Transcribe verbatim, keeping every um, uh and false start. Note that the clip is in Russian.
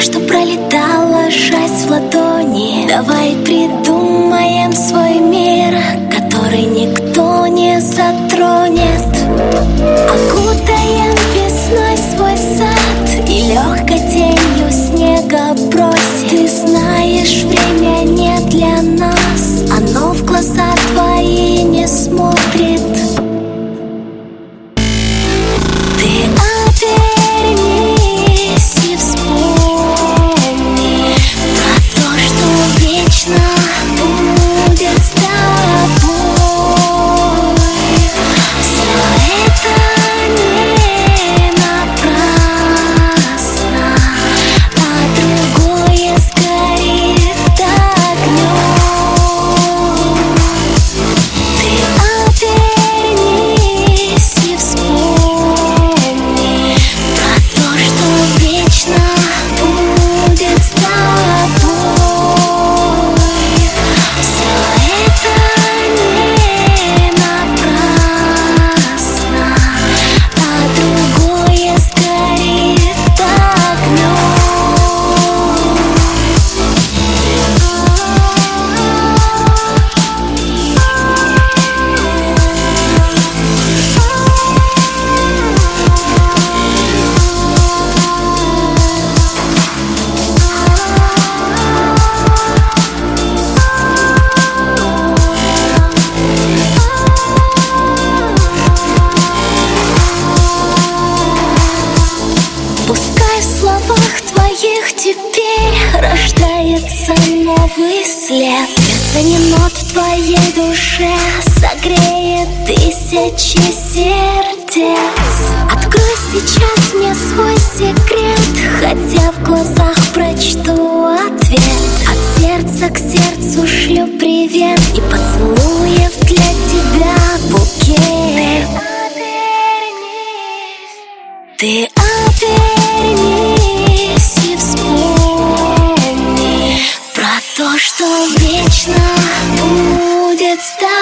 что пролетала часть в ладони. Давай придумаем свой мир, который никто не затронет. Окутаем весной свой сад и легкой тенью снега бросит. Ты знаешь, время не для нас, оно в глаза твои не смотрит. Ты обернись и вспомни про то, что вечно будет с тобой. Все это не напрасно, а другое сгорит огнем. Ты обернись и вспомни про то, что вечно будет с тобой. Все это не напрасно, а другое сгорит огнем. Пускай в словах твоих теперь рождается новый след. Ценен в твоей душе согреет тысячи сердец. Открой сейчас мне свой секрет, хотя в глазах прочту ответ. От сердца к сердцу шлю привет и поцелуев для тебя букет. Ты обернись и вспомни про то, что вечно будет с тобой.